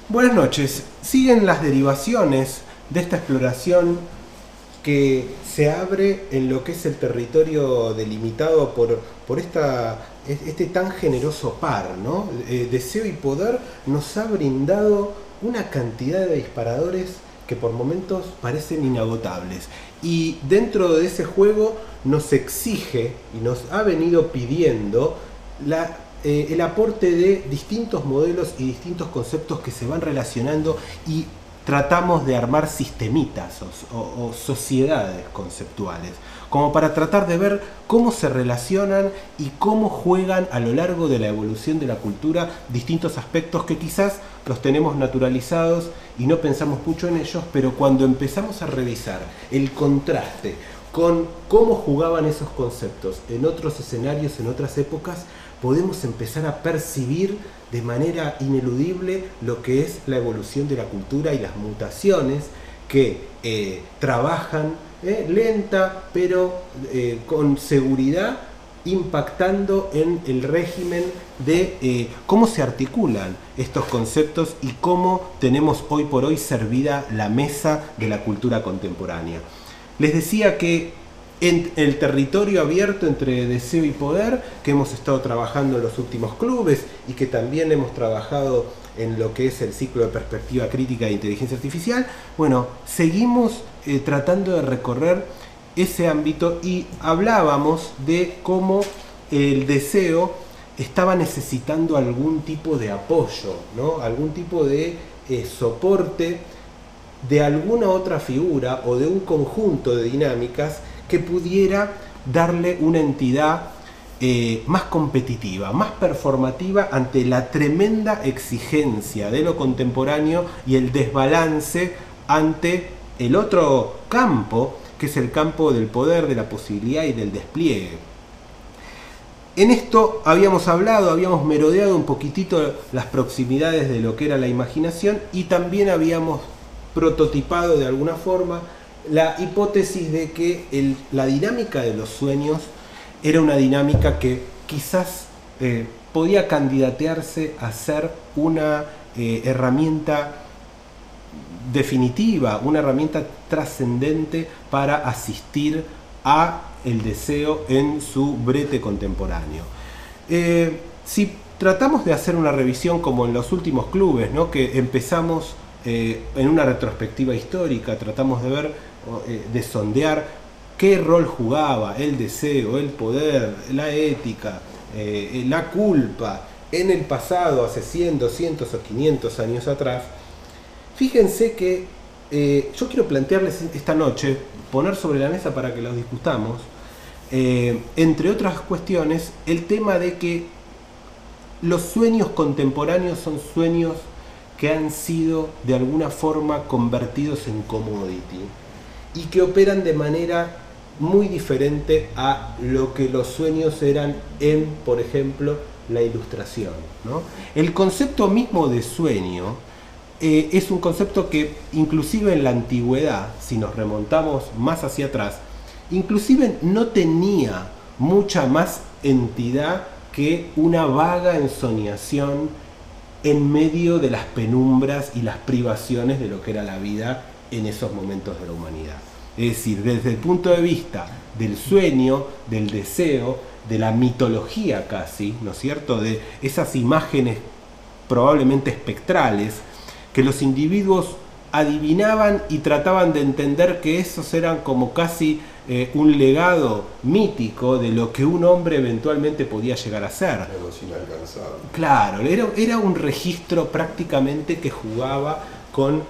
Buenas noches. Siguen las derivaciones de esta exploración que se abre en lo que es el territorio delimitado por este tan generoso par, ¿no? Deseo y Poder nos ha brindado una cantidad de disparadores que por momentos parecen inagotables. Y dentro de ese juego nos exige y nos ha venido pidiendo el aporte de distintos modelos y distintos conceptos que se van relacionando y tratamos de armar sistemitas o sociedades conceptuales, como para tratar de ver cómo se relacionan y cómo juegan a lo largo de la evolución de la cultura distintos aspectos que quizás los tenemos naturalizados y no pensamos mucho en ellos, pero cuando empezamos a revisar el contraste con cómo jugaban esos conceptos en otros escenarios, en otras épocas, podemos empezar a percibir de manera ineludible lo que es la evolución de la cultura y las mutaciones que trabajan lenta pero con seguridad, impactando en el régimen de cómo se articulan estos conceptos y cómo tenemos hoy por hoy servida la mesa de la cultura contemporánea. Les decía que en el territorio abierto entre Deseo y Poder, que hemos estado trabajando en los últimos clubes y que también hemos trabajado en lo que es el ciclo de perspectiva crítica de inteligencia artificial, bueno, seguimos tratando de recorrer ese ámbito y hablábamos de cómo el deseo estaba necesitando algún tipo de apoyo, ¿no? Algún tipo de soporte de alguna otra figura o de un conjunto de dinámicas que pudiera darle una entidad más competitiva, más performativa ante la tremenda exigencia de lo contemporáneo y el desbalance ante el otro campo, que es el campo del poder, de la posibilidad y del despliegue. En esto habíamos hablado, habíamos merodeado un poquitito las proximidades de lo que era la imaginación y también habíamos prototipado de alguna forma la hipótesis de que la dinámica de los sueños era una dinámica que quizás podía candidatearse a ser una herramienta definitiva, una herramienta trascendente para asistir a el deseo en su brete contemporáneo. Si tratamos de hacer una revisión como en los últimos clubes, ¿no? Que empezamos en una retrospectiva histórica, tratamos de ver, de sondear qué rol jugaba el deseo, el poder, la ética, la culpa en el pasado, hace 100, 200 o 500 años atrás. Fíjense que yo quiero plantearles esta noche, poner sobre la mesa para que los discutamos, entre otras cuestiones, el tema de que los sueños contemporáneos son sueños que han sido de alguna forma convertidos en commodity y que operan de manera muy diferente a lo que los sueños eran en, por ejemplo, la Ilustración, ¿no? El concepto mismo de sueño es un concepto que inclusive en la antigüedad, si nos remontamos más hacia atrás, inclusive no tenía mucha más entidad que una vaga ensoñación en medio de las penumbras y las privaciones de lo que era la vida en esos momentos de la humanidad. Es decir, desde el punto de vista del sueño, del deseo, de la mitología casi, ¿no es cierto?, de esas imágenes probablemente espectrales que los individuos adivinaban y trataban de entender que esos eran como casi un legado mítico de lo que un hombre eventualmente podía llegar a ser. Los inalcanzables. Claro, era un registro prácticamente que jugaba con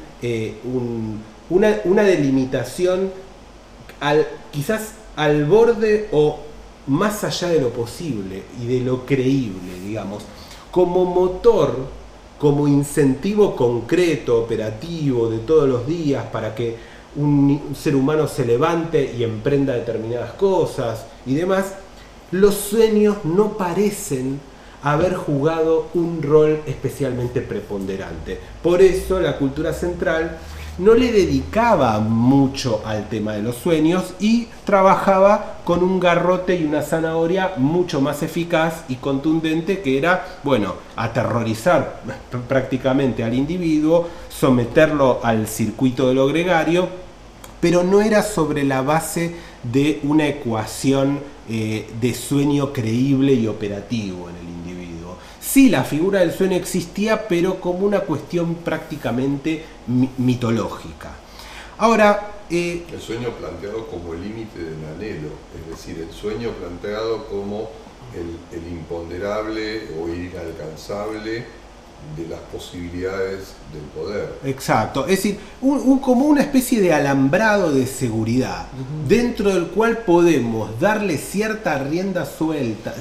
una delimitación quizás al borde o más allá de lo posible y de lo creíble, digamos, como motor, como incentivo concreto, operativo de todos los días para que un ser humano se levante y emprenda determinadas cosas y demás. Los sueños no parecen haber jugado un rol especialmente preponderante. Por eso la cultura central no le dedicaba mucho al tema de los sueños y trabajaba con un garrote y una zanahoria mucho más eficaz y contundente, que era, bueno, aterrorizar prácticamente al individuo, someterlo al circuito de lo gregario, pero no era sobre la base de una ecuación de sueño creíble y operativo en el individuo. Sí, la figura del sueño existía, pero como una cuestión prácticamente mitológica. Ahora, el sueño planteado como el límite del anhelo, es decir, el sueño planteado como el imponderable o inalcanzable de las posibilidades del poder. Exacto, es decir, como una especie de alambrado de seguridad, dentro del cual podemos darle cierta rienda suelta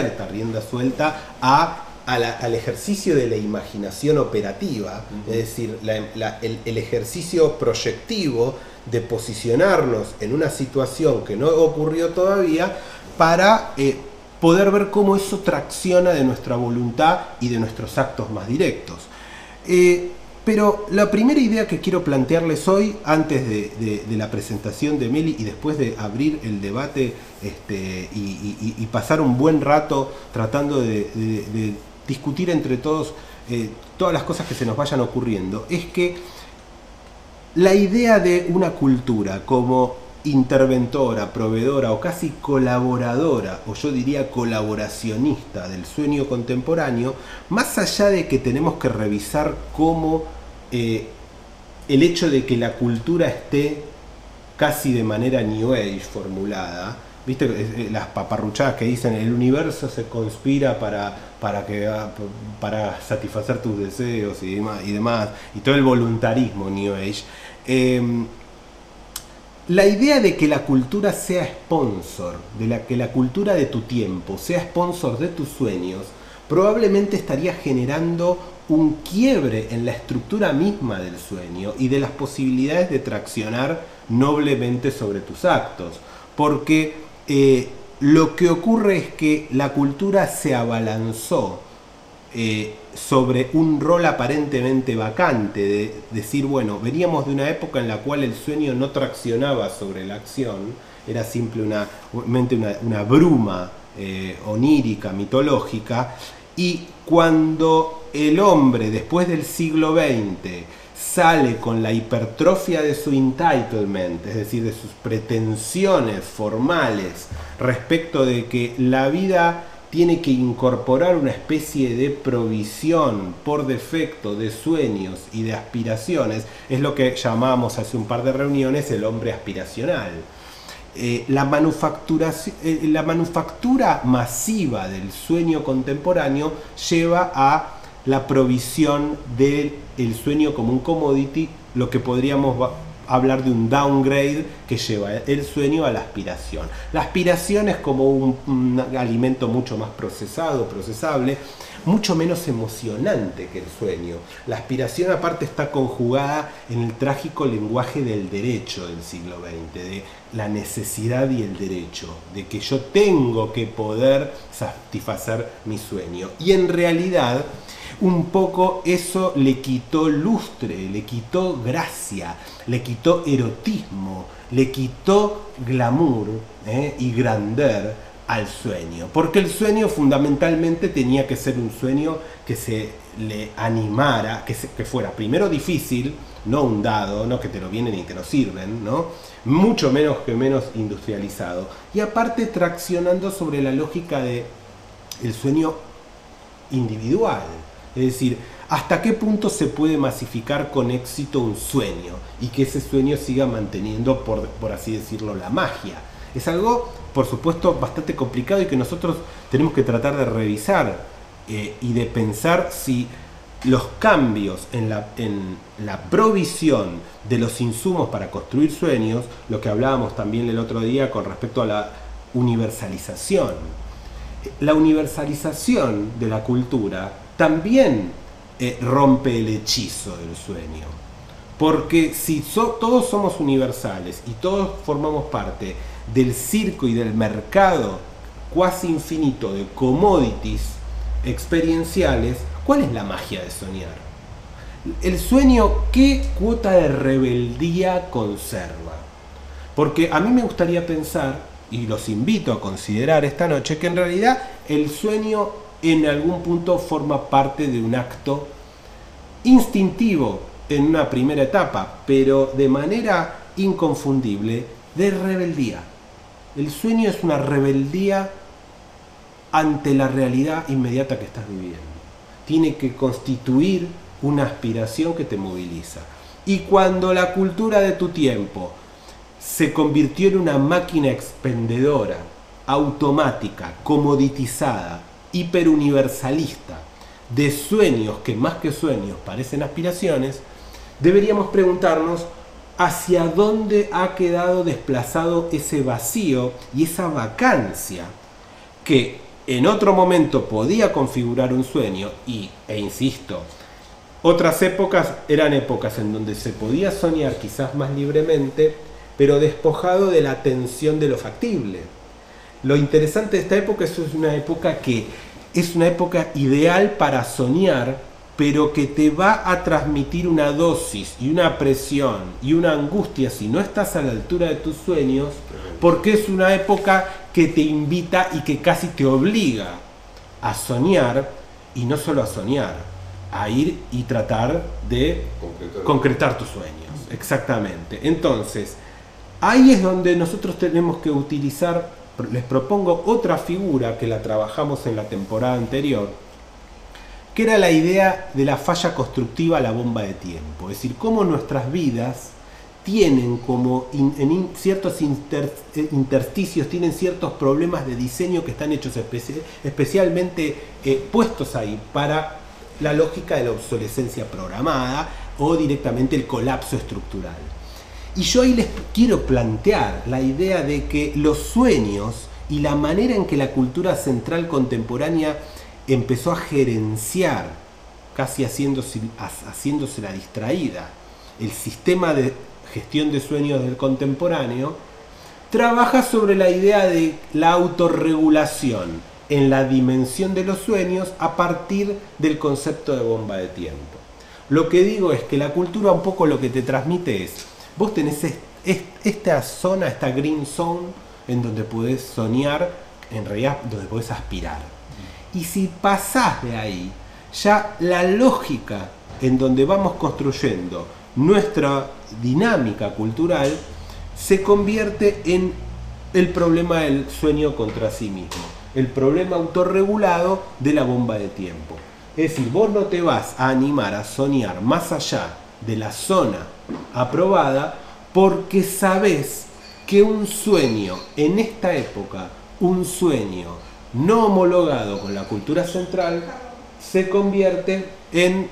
al ejercicio de la imaginación operativa, es decir, el ejercicio proyectivo de posicionarnos en una situación que no ocurrió todavía para poder ver cómo eso tracciona de nuestra voluntad y de nuestros actos más directos. Pero la primera idea que quiero plantearles hoy, antes de la presentación de Meli y después de abrir el debate y pasar un buen rato tratando de discutir entre todos todas las cosas que se nos vayan ocurriendo, es que la idea de una cultura como interventora, proveedora o casi colaboradora, o yo diría colaboracionista del sueño contemporáneo, más allá de que tenemos que revisar cómo el hecho de que la cultura esté casi de manera New Age formulada, ¿viste? Las paparruchadas que dicen el universo se conspira para satisfacer tus deseos y demás, y todo el voluntarismo New Age. La idea de que la cultura sea sponsor, que la cultura de tu tiempo sea sponsor de tus sueños, probablemente estaría generando un quiebre en la estructura misma del sueño y de las posibilidades de traccionar noblemente sobre tus actos. Porque lo que ocurre es que la cultura se abalanzó sobre un rol aparentemente vacante, de decir, bueno, veníamos de una época en la cual el sueño no traccionaba sobre la acción, era simplemente una bruma onírica, mitológica, y cuando el hombre después del siglo XX sale con la hipertrofia de su entitlement, es decir, de sus pretensiones formales respecto de que la vida tiene que incorporar una especie de provisión por defecto de sueños y de aspiraciones, es lo que llamamos hace un par de reuniones el hombre aspiracional. La manufactura masiva del sueño contemporáneo lleva a la provisión del sueño como un commodity, lo que podríamos hablar de un downgrade que lleva el sueño a la aspiración. La aspiración es como un alimento mucho más procesable, mucho menos emocionante que el sueño. La aspiración aparte está conjugada en el trágico lenguaje del derecho del siglo XX, de la necesidad y el derecho, de que yo tengo que poder satisfacer mi sueño. Y en realidad un poco eso le quitó lustre, le quitó gracia, le quitó erotismo, le quitó glamour y grandeur al sueño, porque el sueño fundamentalmente tenía que ser un sueño que se le animara, que fuera primero difícil, no un dado, no que te lo vienen y te lo sirven, ¿no? Mucho menos industrializado, y aparte traccionando sobre la lógica de el sueño individual. Es decir, ¿hasta qué punto se puede masificar con éxito un sueño y que ese sueño siga manteniendo, por así decirlo, la magia? Es algo, por supuesto, bastante complicado y que nosotros tenemos que tratar de revisar y de pensar si los cambios en la provisión de los insumos para construir sueños, lo que hablábamos también el otro día con respecto a la universalización. La universalización de la cultura también rompe el hechizo del sueño, porque si todos somos universales y todos formamos parte del circo y del mercado cuasi infinito de commodities experienciales, ¿cuál es la magia de soñar? El sueño, ¿qué cuota de rebeldía conserva? Porque a mí me gustaría pensar, y los invito a considerar esta noche, que en realidad el sueño en algún punto forma parte de un acto instintivo en una primera etapa, pero de manera inconfundible de rebeldía. El sueño es una rebeldía ante la realidad inmediata que estás viviendo. Tiene que constituir una aspiración que te moviliza. Y cuando la cultura de tu tiempo se convirtió en una máquina expendedora, automática, comoditizada, hiperuniversalista, de sueños que más que sueños parecen aspiraciones, deberíamos preguntarnos hacia dónde ha quedado desplazado ese vacío y esa vacancia que en otro momento podía configurar un sueño e insisto, otras épocas eran épocas en donde se podía soñar quizás más libremente, pero despojado de la tensión de lo factible. Lo interesante de esta época es que es una época que es una época ideal para soñar, pero que te va a transmitir una dosis y una presión y una angustia si no estás a la altura de tus sueños, porque es una época que te invita y que casi te obliga a soñar, y no solo a soñar, a ir y tratar de concretar tus sueños. Exactamente. Entonces, ahí es donde nosotros tenemos que utilizar, les propongo otra figura que la trabajamos en la temporada anterior, que era la idea de la falla constructiva a la bomba de tiempo. Es decir, cómo nuestras vidas tienen como en ciertos intersticios, tienen ciertos problemas de diseño que están hechos especialmente puestos ahí para la lógica de la obsolescencia programada o directamente el colapso estructural. Y yo ahí les quiero plantear la idea de que los sueños y la manera en que la cultura central contemporánea empezó a gerenciar, casi haciéndose la distraída, el sistema de gestión de sueños del contemporáneo, trabaja sobre la idea de la autorregulación en la dimensión de los sueños a partir del concepto de bomba de tiempo. Lo que digo es que la cultura un poco lo que te transmite es, vos tenés esta zona, esta green zone, en donde podés soñar, en realidad donde podés aspirar. Y si pasás de ahí, ya la lógica en donde vamos construyendo nuestra dinámica cultural se convierte en el problema del sueño contra sí mismo, el problema autorregulado de la bomba de tiempo. Es decir, vos no te vas a animar a soñar más allá de la zona aprobada porque sabés que un sueño en esta época, un sueño no homologado con la cultura central, se convierte en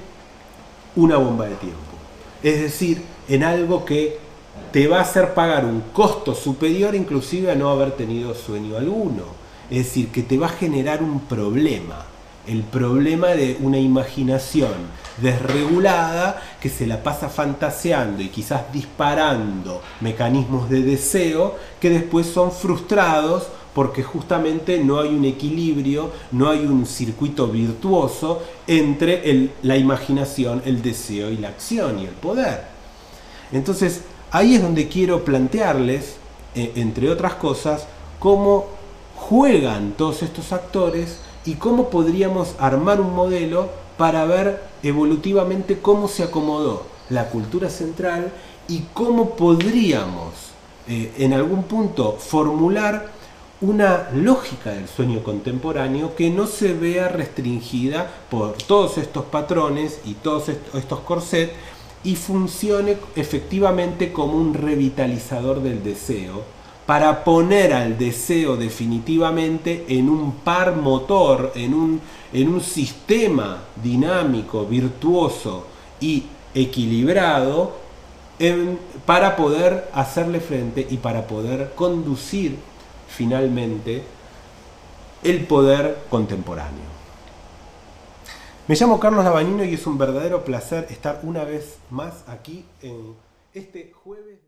una bomba de tiempo. Es decir, en algo que te va a hacer pagar un costo superior inclusive a no haber tenido sueño alguno. Es decir, que te va a generar un problema. El problema de una imaginación desregulada que se la pasa fantaseando y quizás disparando mecanismos de deseo que después son frustrados porque justamente no hay un equilibrio, no hay un circuito virtuoso entre la imaginación, el deseo y la acción y el poder. Entonces, ahí es donde quiero plantearles, entre otras cosas, cómo juegan todos estos actores y cómo podríamos armar un modelo para ver evolutivamente cómo se acomodó la cultura central y cómo podríamos en algún punto formular una lógica del sueño contemporáneo que no se vea restringida por todos estos patrones y todos estos corsets y funcione efectivamente como un revitalizador del deseo para poner al deseo definitivamente en un par motor, en un sistema dinámico, virtuoso y equilibrado para poder hacerle frente y para poder conducir finalmente el poder contemporáneo. Me llamo Carlos Labañino y es un verdadero placer estar una vez más aquí en este jueves.